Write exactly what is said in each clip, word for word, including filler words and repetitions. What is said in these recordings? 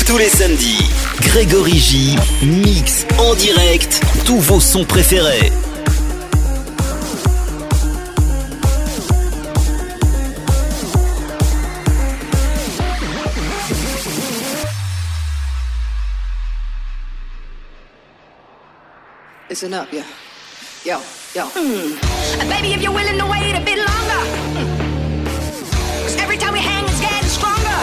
Tous les samedis, Grégory J mix en direct tous vos sons préférés. Listen up, yeah. Yo, yo. Mm. And baby, if you're willing to wait a bit longer, mm. Cause every time we hang, it's getting stronger.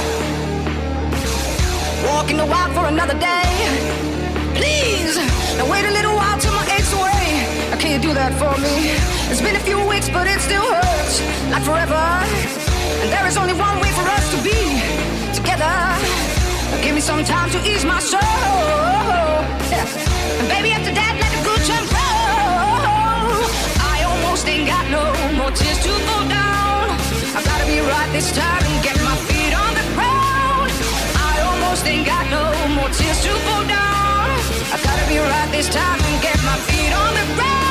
Walking the wild for another day. Please, now wait a little while till my aches away. Now can you do that for me? It's been a few weeks, but it still hurts like forever. And there is only one way for us to be together. Now give me some time to ease my soul. Yeah. And baby, after that, let the good times roll. I almost ain't got no more tears to fall down. I gotta be right this time and get my feet on the ground. I almost ain't got no more tears to fall down. I gotta be right this time and get my feet on the ground.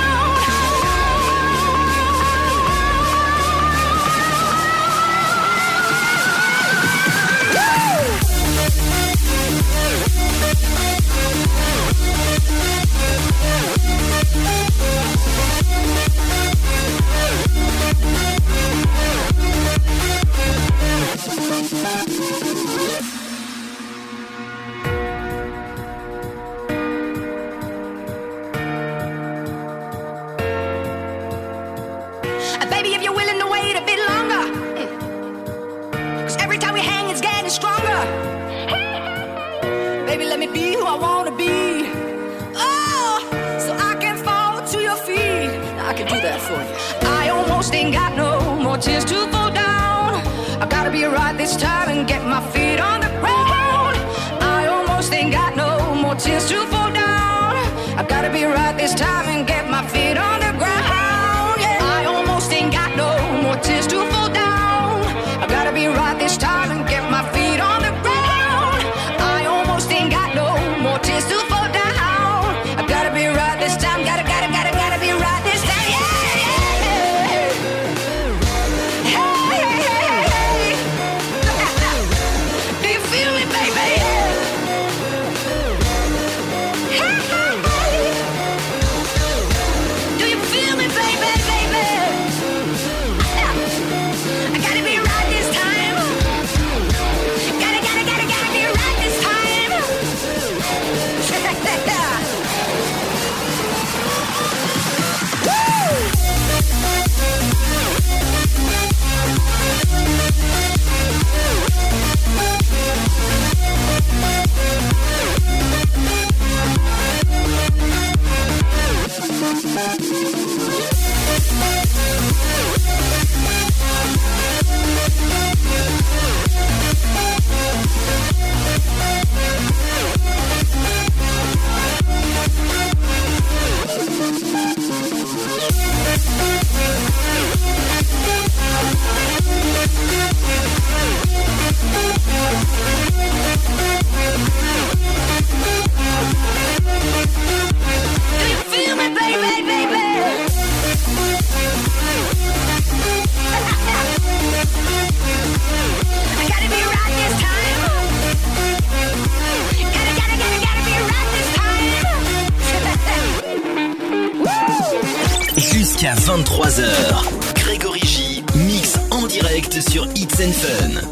Baby, if you're willing to wait a bit longer, cause every time we hang, it's getting stronger. Baby, let me be who I wanna be. Oh, so I can fall to your feet. Now I can do that for you. I almost ain't got no more tears to fall down. I gotta be right this time and get my feet on the ground. I almost ain't got no more tears to fall down. I gotta be right this time and get my feet on the ground. Yeah. I almost ain't got no more tears to fall down. I gotta be right this time and get my feet on the ground. I almost ain't got no more tears to fall down. I gotta be right this time. Gotta, gotta, gotta, gotta be right this time. Yeah, yeah, yeah. Hey, hey, hey, hey. Do you feel me, baby? Hey, hey, hey. Do you feel me, baby, baby? I gotta be right this time. Gotta, gotta, gotta, gotta be right this time. Do you feel me, baby, baby? I gotta be right this time. Gotta, gotta, gotta, gotta be right this time. Jusqu'à vingt-trois heures, Grégory J mix en direct sur Hits and Fun.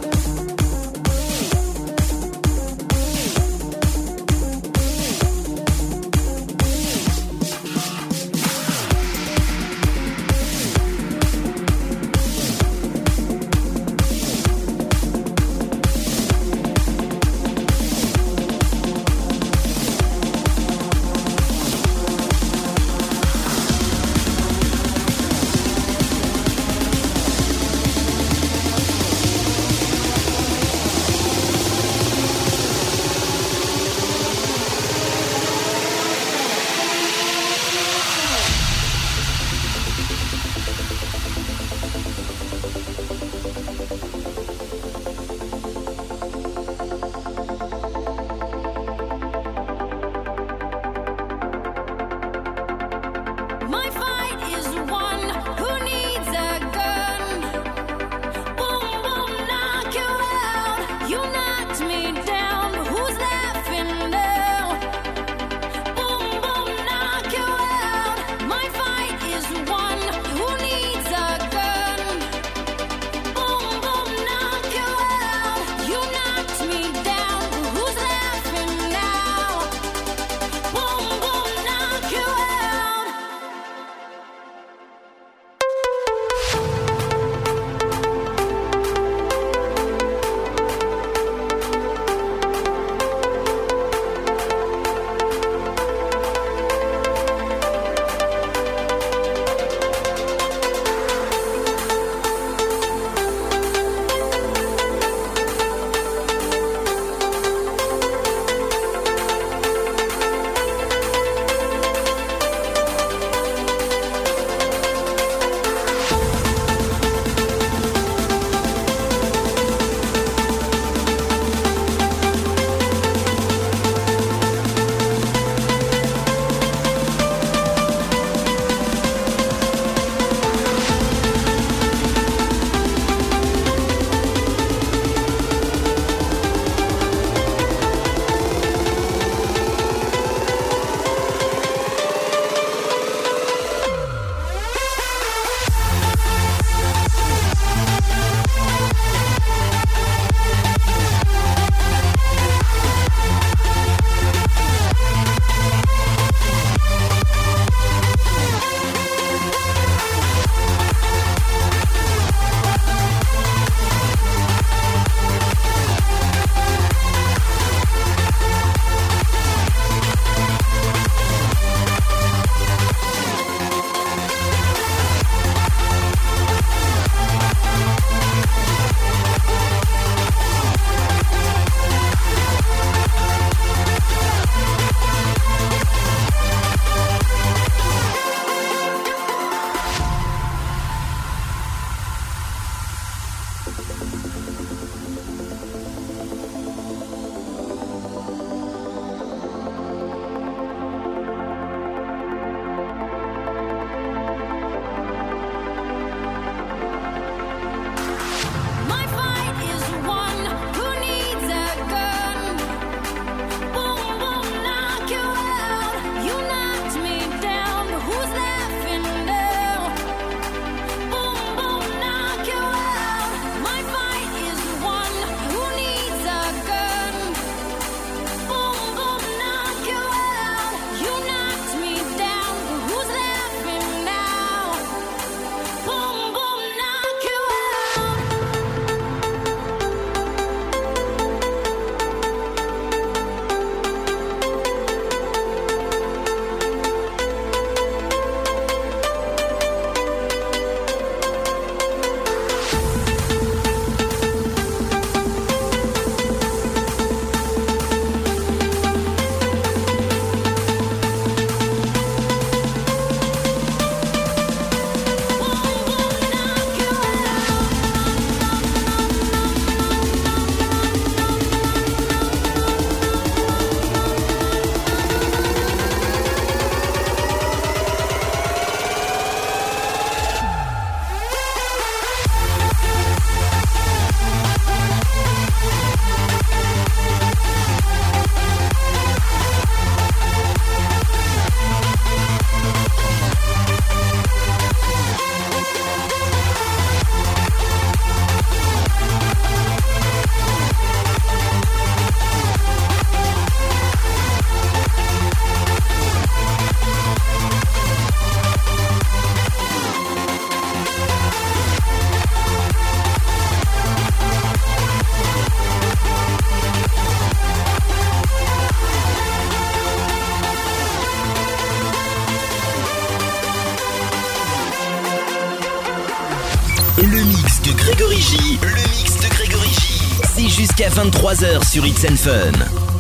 Grégory J, le mix de Grégory J. C'est jusqu'à vingt-trois heures sur It's and Fun.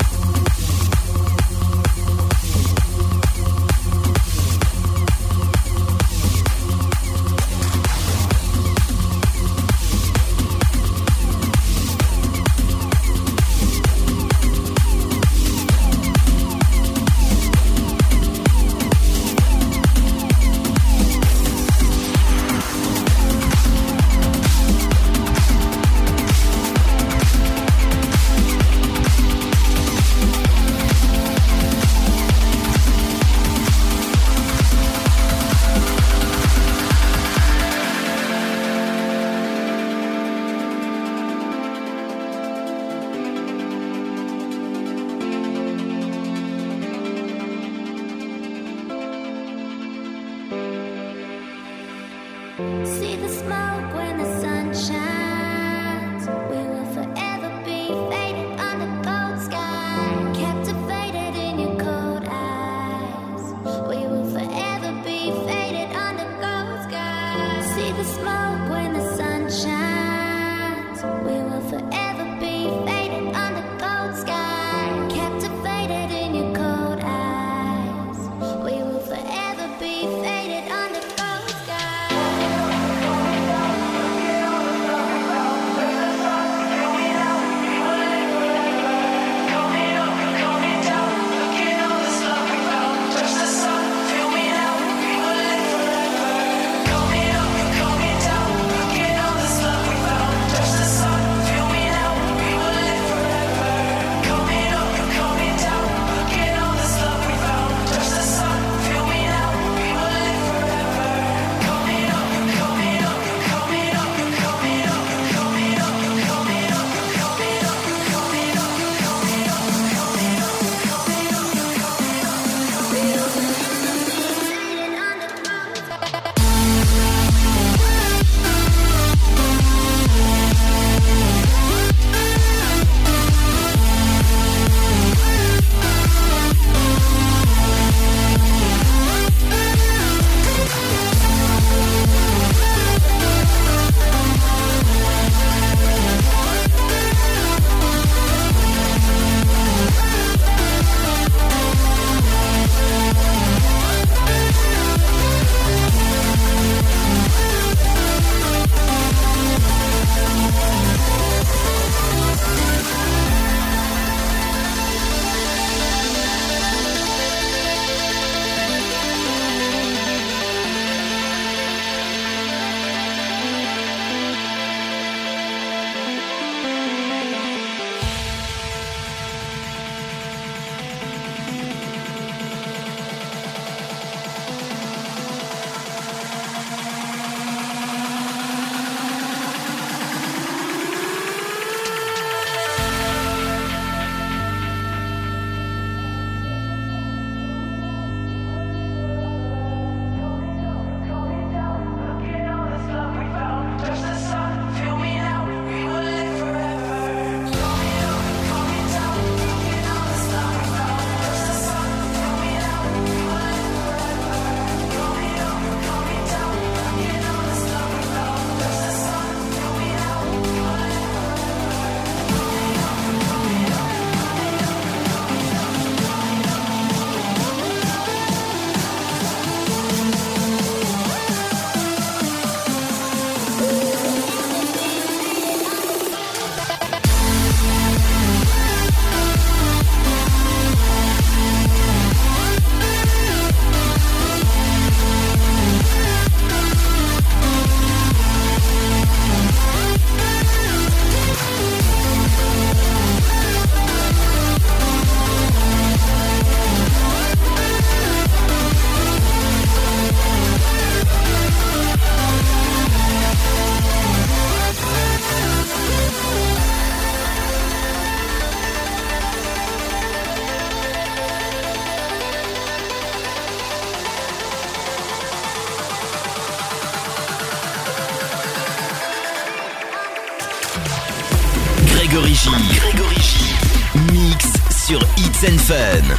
Grégory J. Grégory J. Mix sur It's and Fun.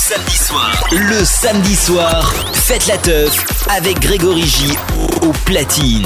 samedi soir. Le samedi soir, faites la teuf avec Grégory J au platine.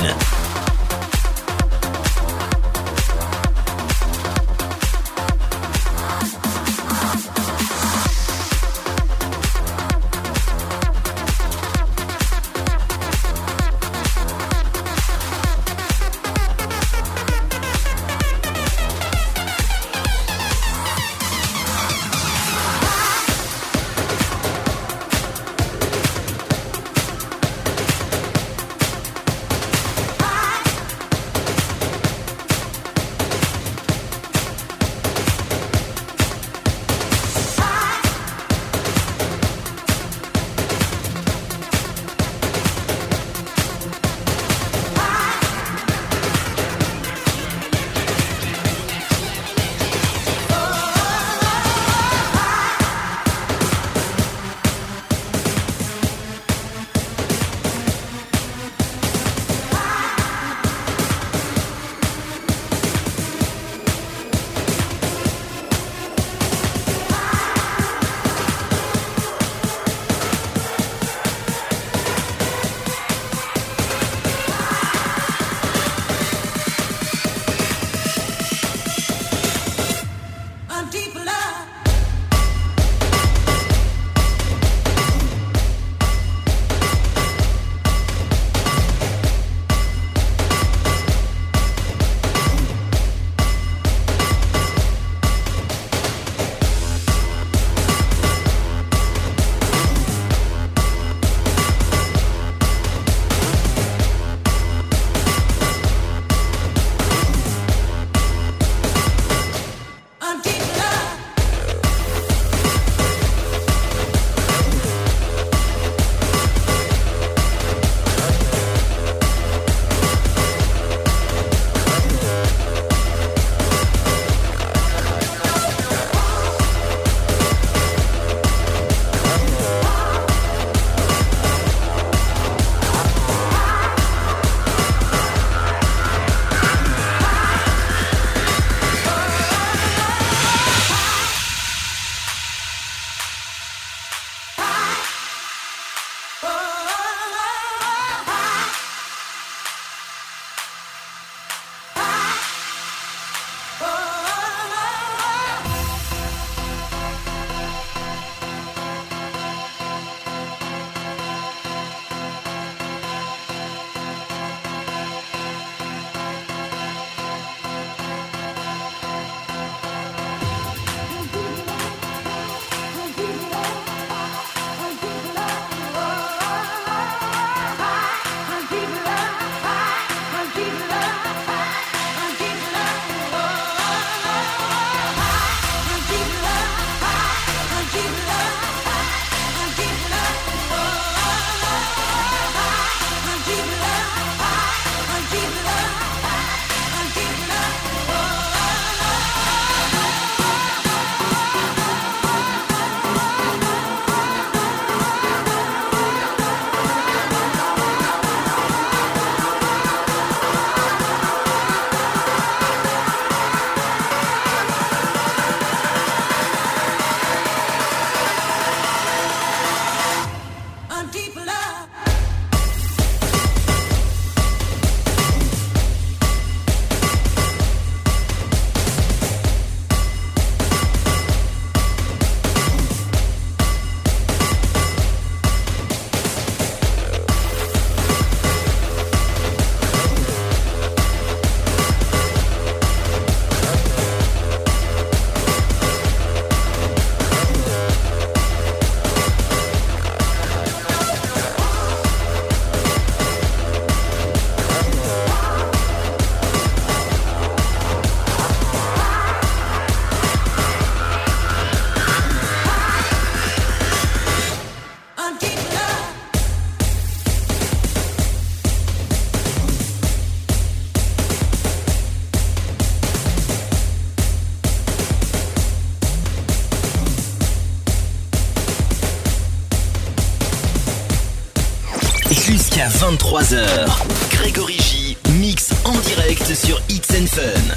Jusqu'à vingt-trois heures, Grégory J mix en direct sur Hits and Fun.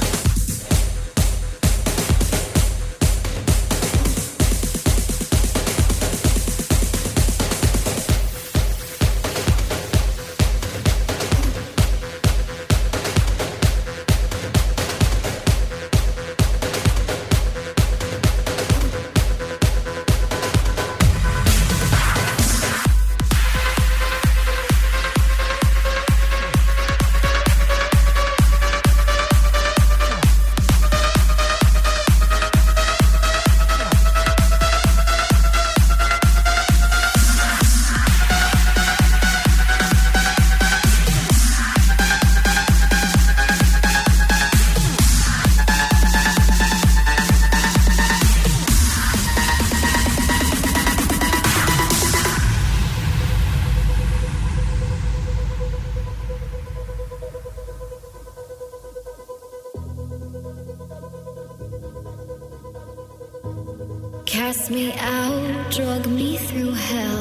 Cast me out, drug me through hell.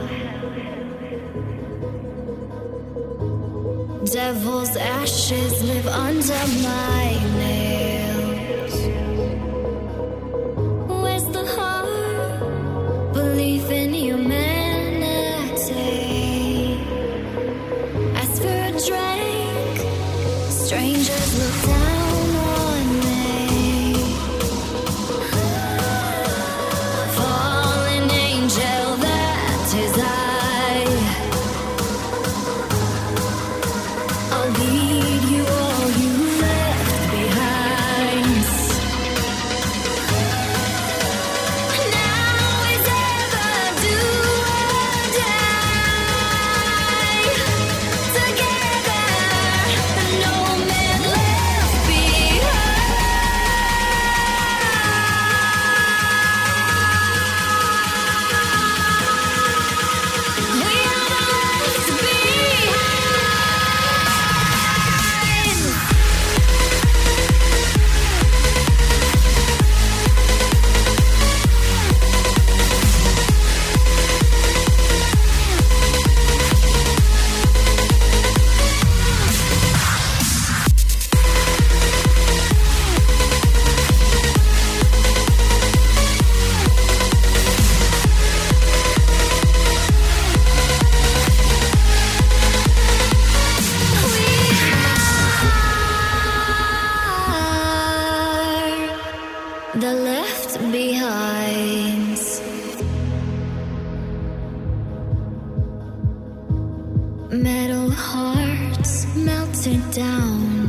Devil's ashes live under my nails. Where's the heart? Belief in humanity. Ask for a drink. Strangers look down on me. Fallen angel, that is I. I'll lead you all you left behind. Now is ever do or die. Together, no man left behind. We are the left behind. The left behind. Metal hearts melted down.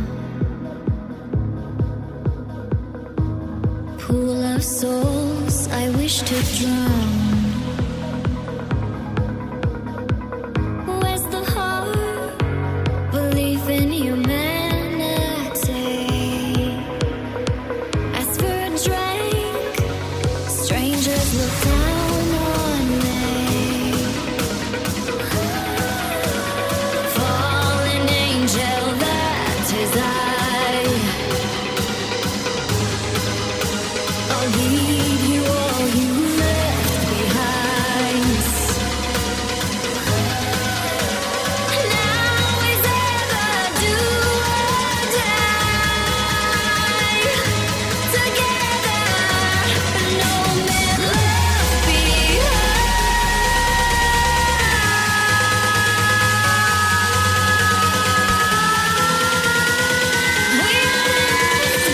Pool of souls I wish to drown. Where's the heart? Belief in humanity. Ask for a drink. Strangers look down on me. Fallen angel, that is I. I'll lead you all you left behind. Now is ever do or die. Together, no man left behind. We are left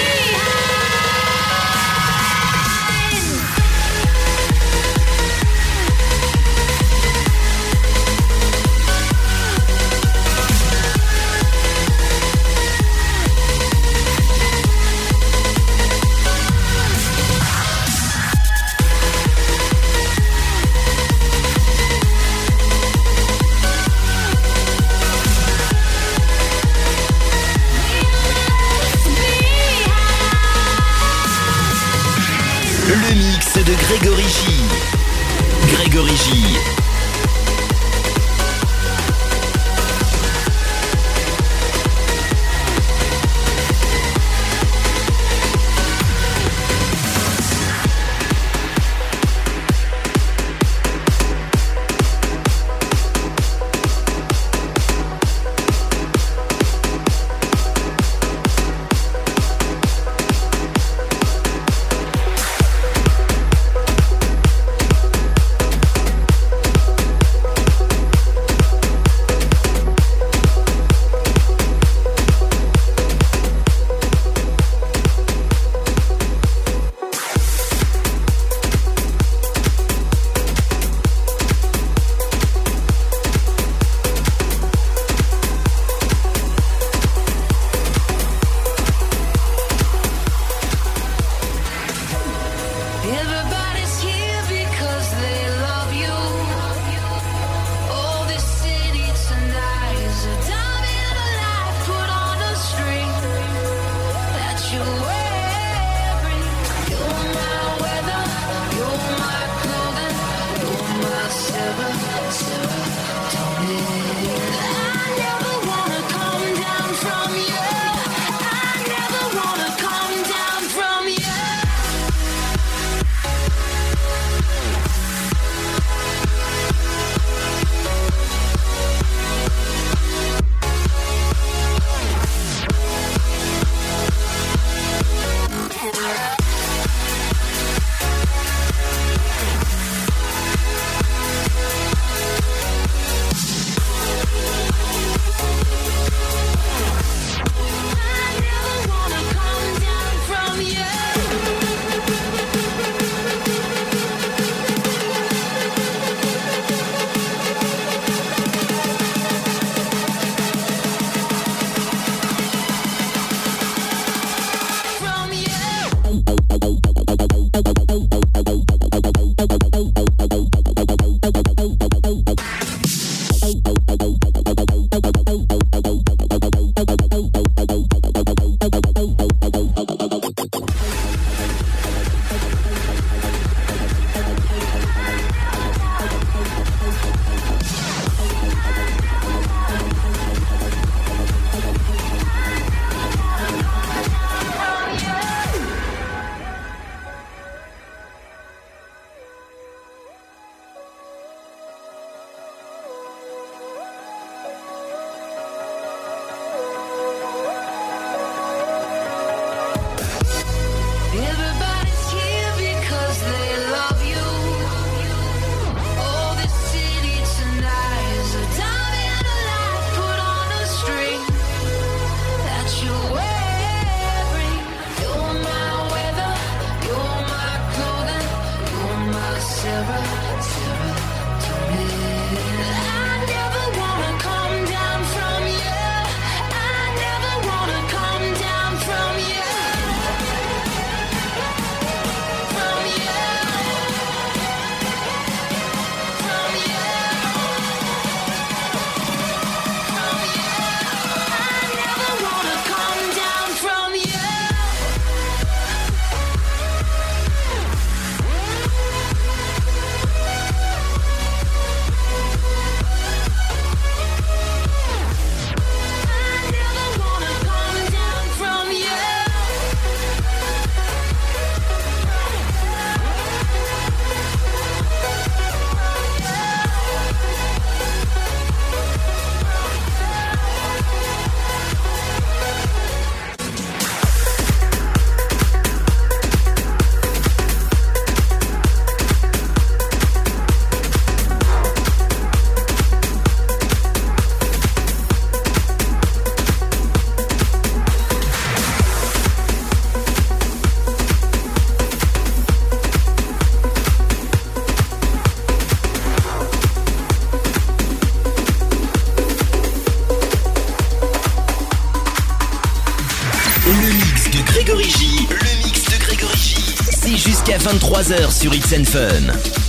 Le mix de Grégory J. Grégory J. behind. jusqu'à vingt-trois heures sur It's and Fun.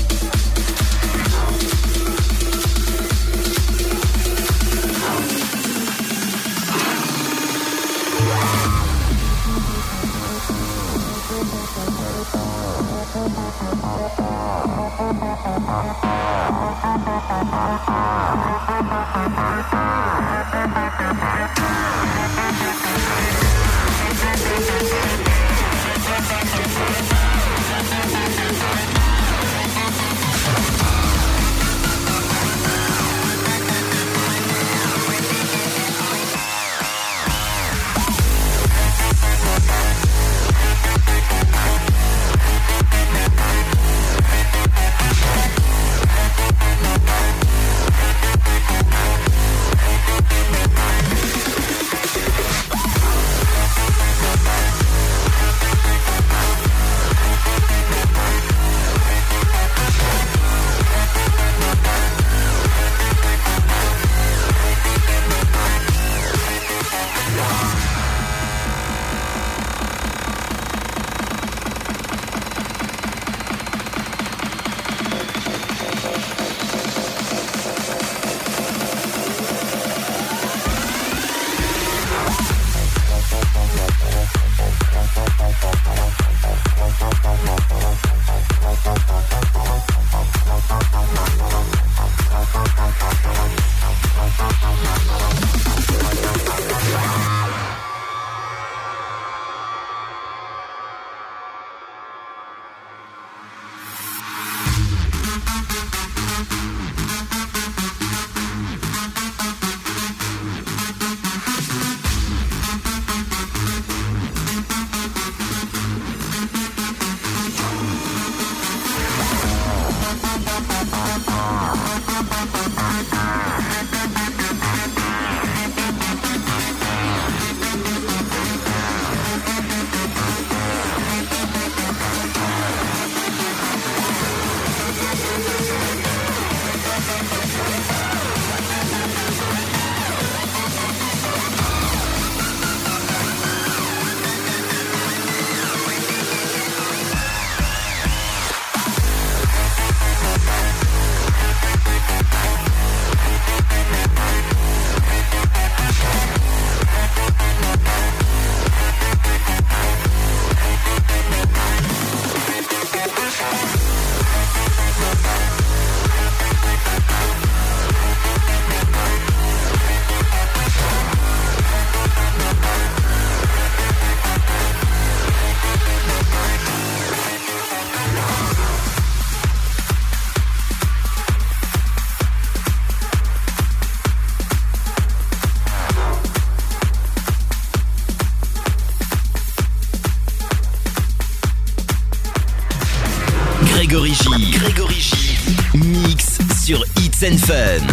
Grégory J. Grégory J. Mix sur It's and Fun.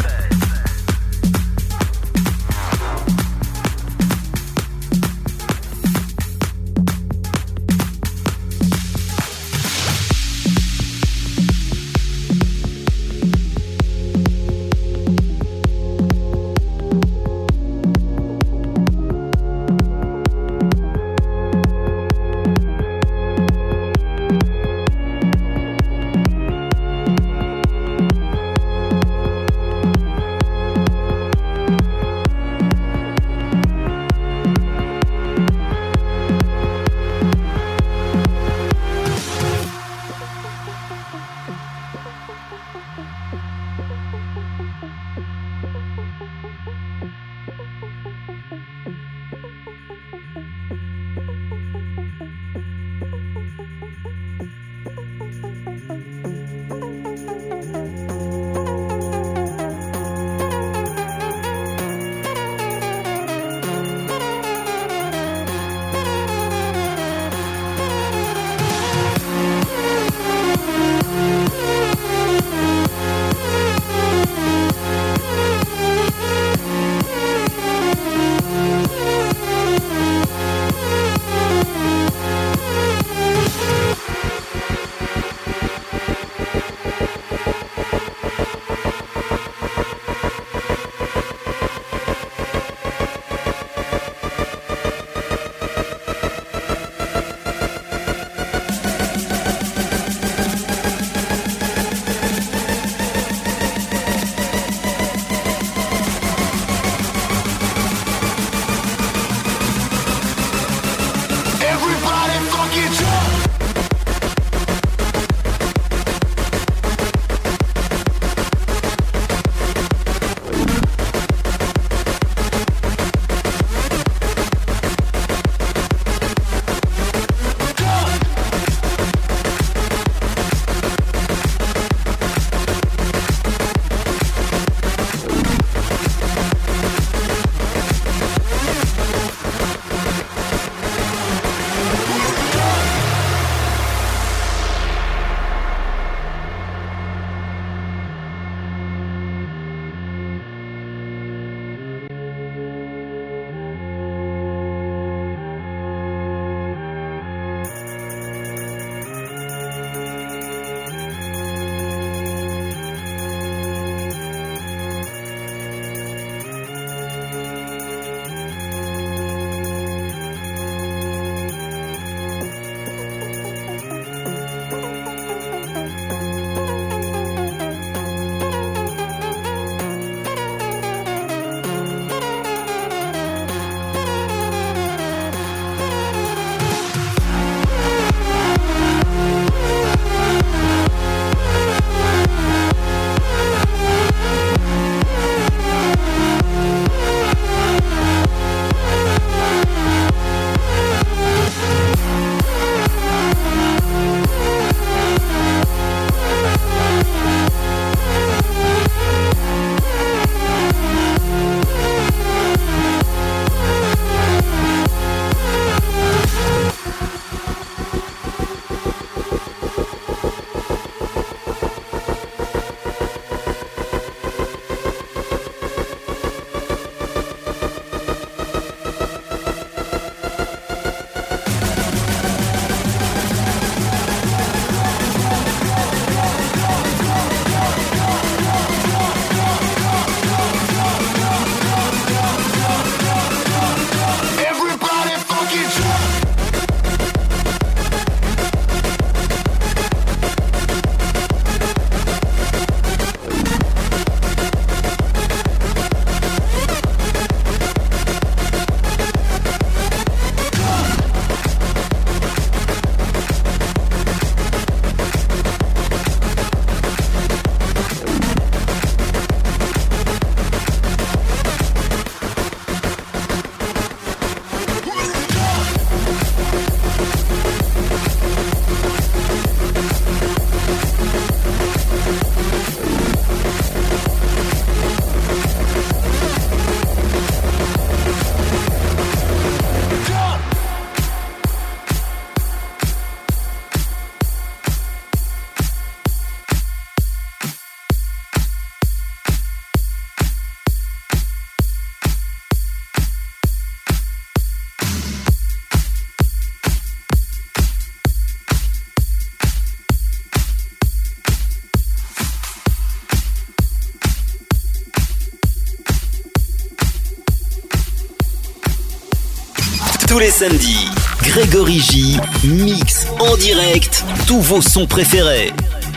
Tous les samedis, Grégory J mix en direct tous vos sons préférés.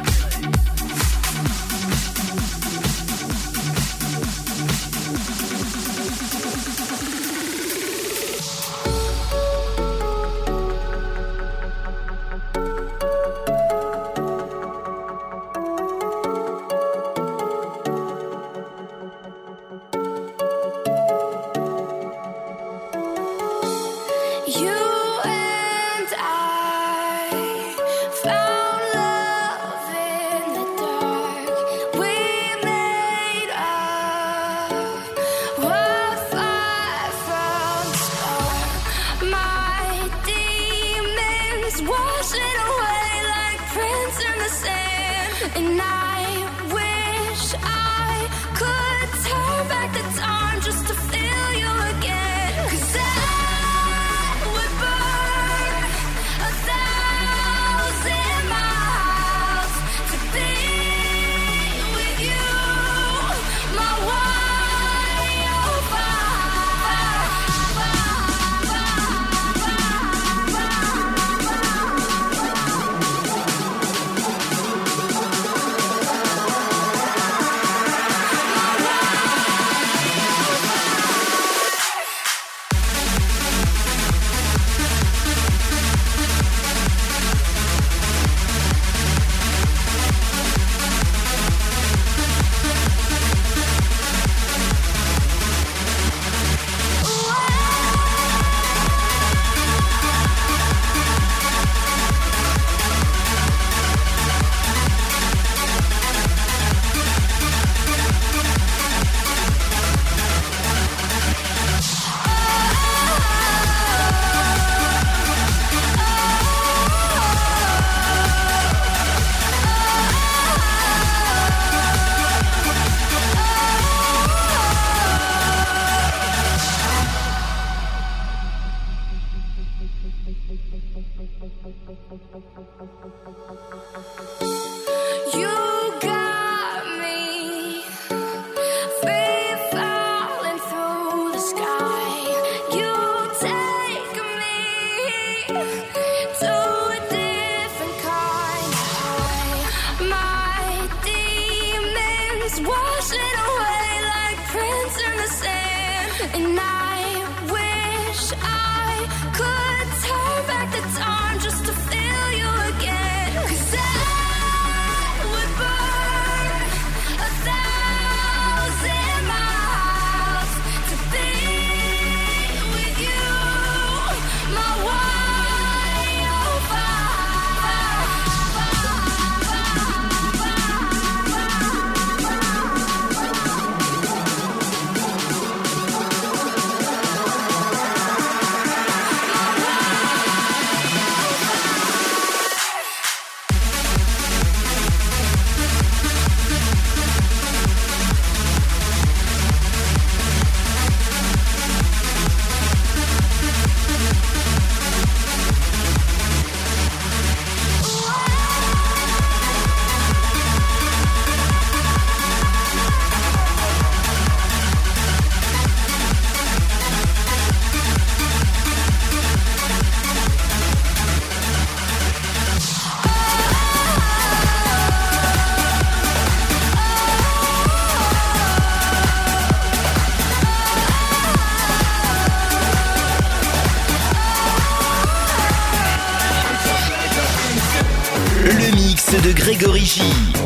De Grégory J.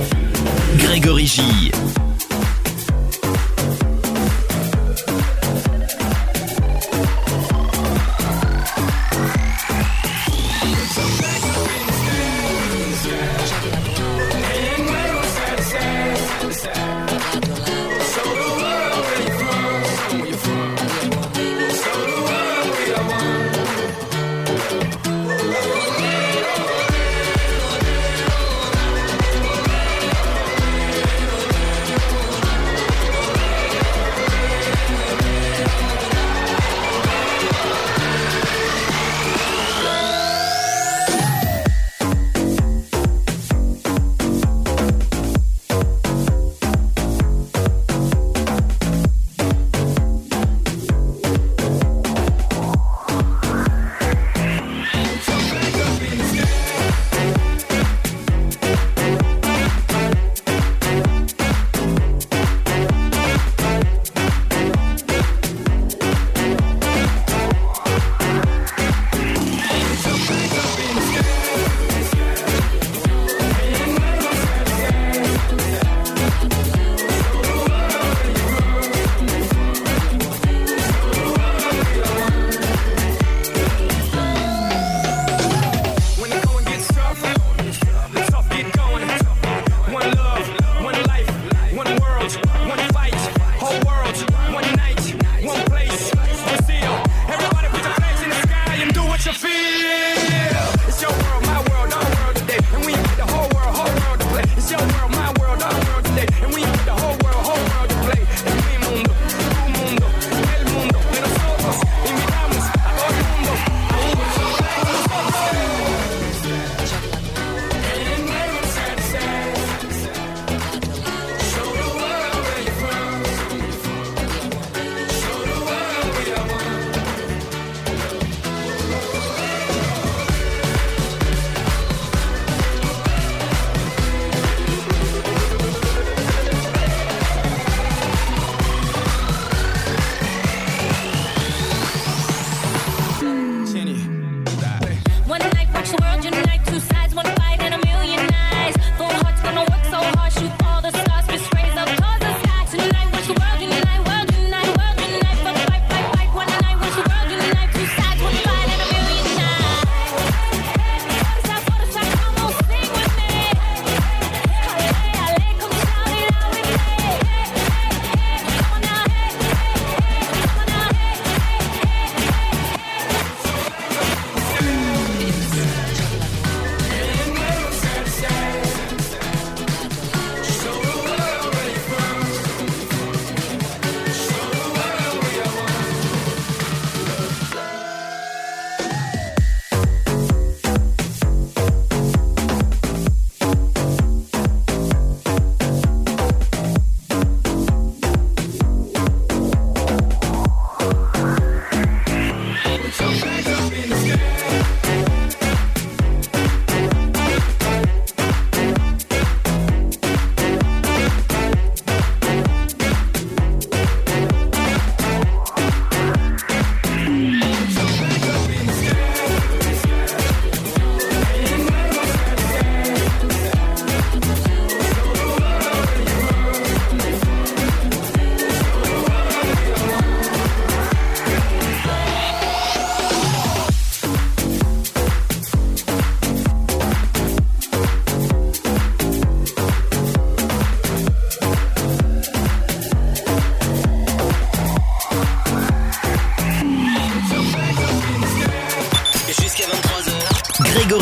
Grégory J.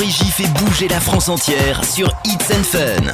Grégory J fait bouger la France entière sur Hits and Fun.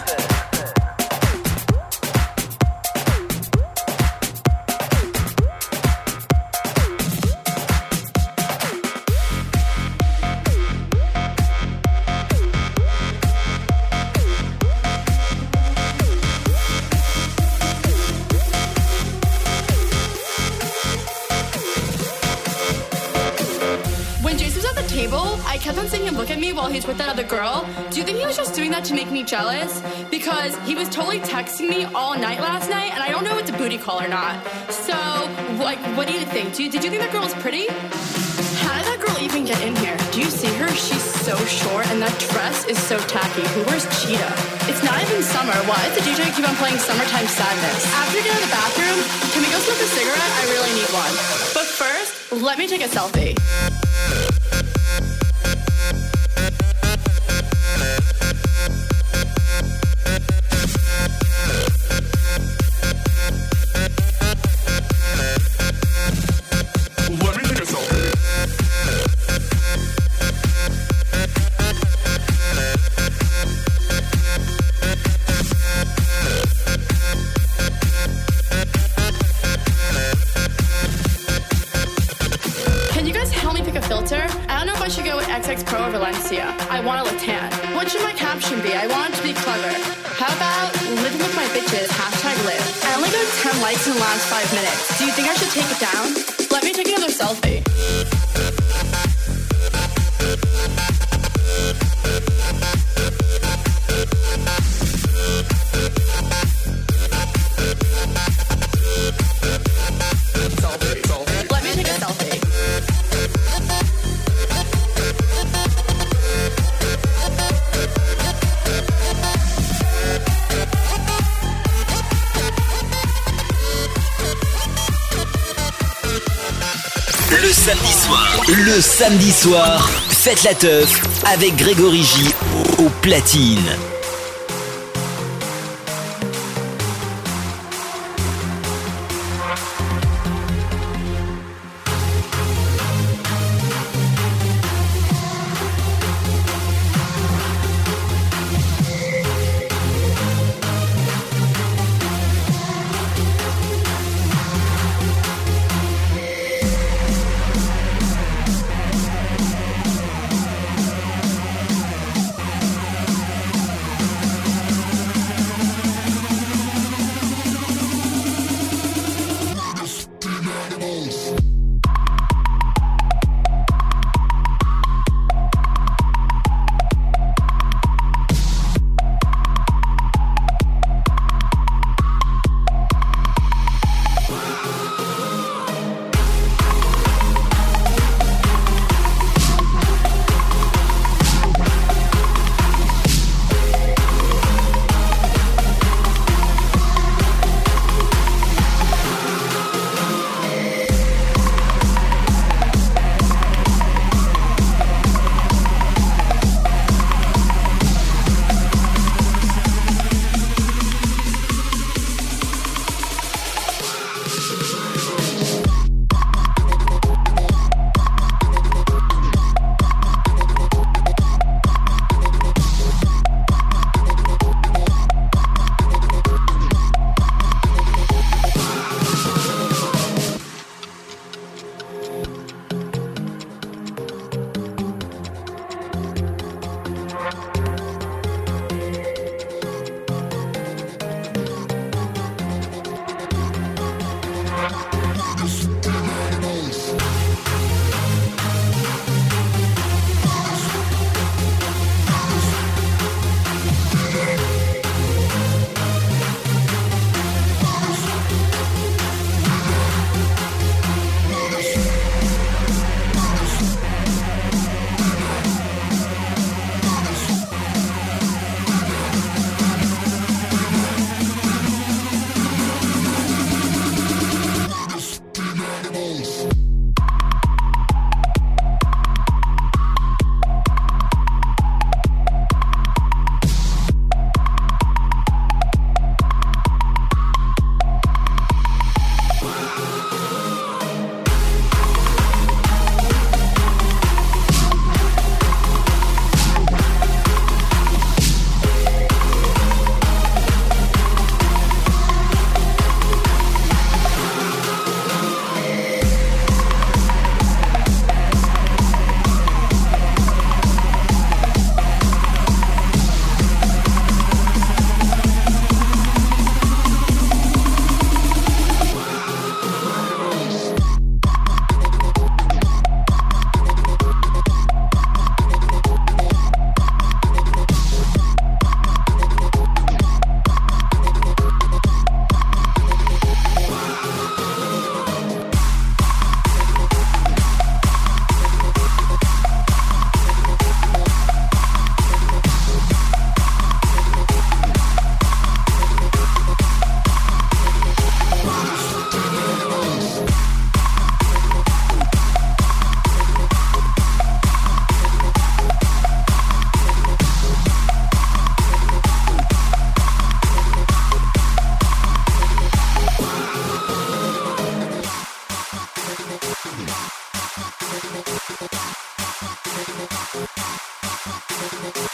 I kept on seeing him look at me while he's with that other girl. Do you think he was just doing that to make me jealous? Because he was totally texting me all night last night, and I don't know if it's a booty call or not. So, like, what do you think? Do you, did you think that girl was pretty? How did that girl even get in here? Do you see her? She's so short, and that dress is so tacky. Who wears cheetah? It's not even summer. Why does the D J keep on playing Summertime Sadness? After we get out of the bathroom, can we go smoke a cigarette? I really need one. But first, let me take a selfie. Pro or Valencia. I want a Latan. What should my caption be? I want it to be clever. How about living with my bitches, hashtag live. I only got ten likes in the last five minutes. Do you think I should take it down? Let me take another selfie. Selfie, selfie. Let me take a selfie. Le samedi soir, le samedi soir, faites la teuf avec Grégory J au platine.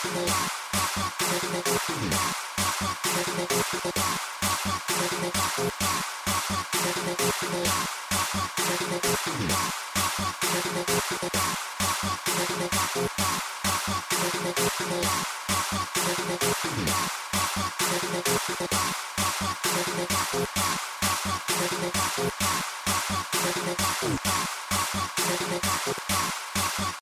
Yeah.